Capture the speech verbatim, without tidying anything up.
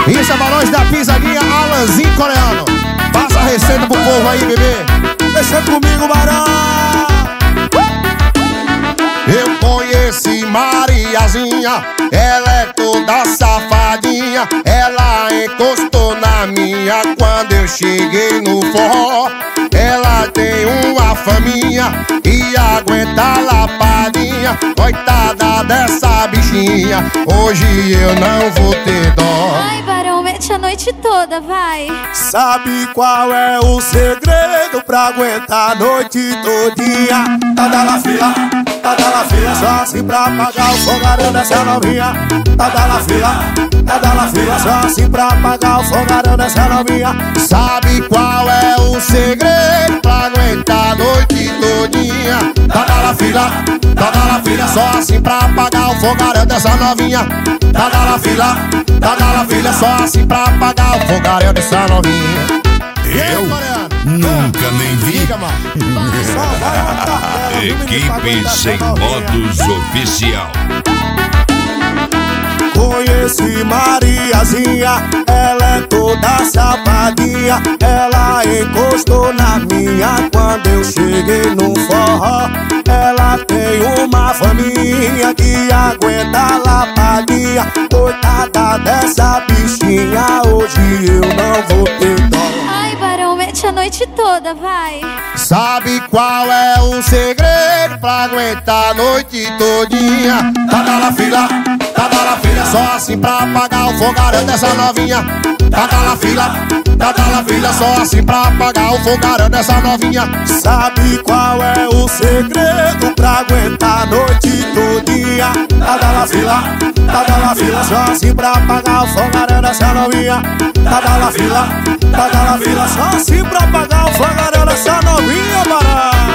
Isso é Barões da Pisadinha, Alanzinho Coreano. Passa a receita pro povo aí, bebê. Deixa comigo, Barão. Eu conheci Mariazinha, ela é toda safadinha. Ela encostou na minha quando eu cheguei no forró. Ela tem uma faminha e aguenta a lapadinha. Coitada dessa bichinha, hoje eu não vou ter dó. Ai, Barão, mete a noite toda, vai. Sabe qual é o segredo pra aguentar a noite todinha? Tá da la fila, tá da la fila, só assim pra pagar o fogaréu dessa novinha. Tá da la fila, tá da la fila, só assim pra pagar o fogaréu dessa novinha. Sabe qual é o segredo pra aguentar a noite todinha? Tá da la fila, tá da la fila, só assim pra pagar o fogaréu dessa novinha. Tá da la fila, tá da la fila, só assim pra pagar o fogaréu dessa novinha. Eu nunca nem vi. Equipe Sem Modos Oficial. Conheci Mariazinha, ela é toda safadinha. Ela encostou na minha quando eu cheguei no forró. Ela tem uma faminha que aguenta a lapadinha. Coitada dessa bichinha, hoje eu não vou ter dó. Ai, Barão, mete a noite toda, vai. Sabe qual é o segredo pra aguentar a noite todinha? Tá da la fila, tá da la fila, só assim pra pagar o fogaréu dessa novinha. Tá da la fila, tá da la fila, só assim pra pagar o fogaréu dessa novinha. Sabe qual é o segredo pra aguentar a noite todinha? Tá da la fila, tá da la fila, só assim pra pagar o fogaréu dessa novinha. Tá da la fila, tá da la fila, só assim pra pagar o fogaréu dessa novinha, Barão.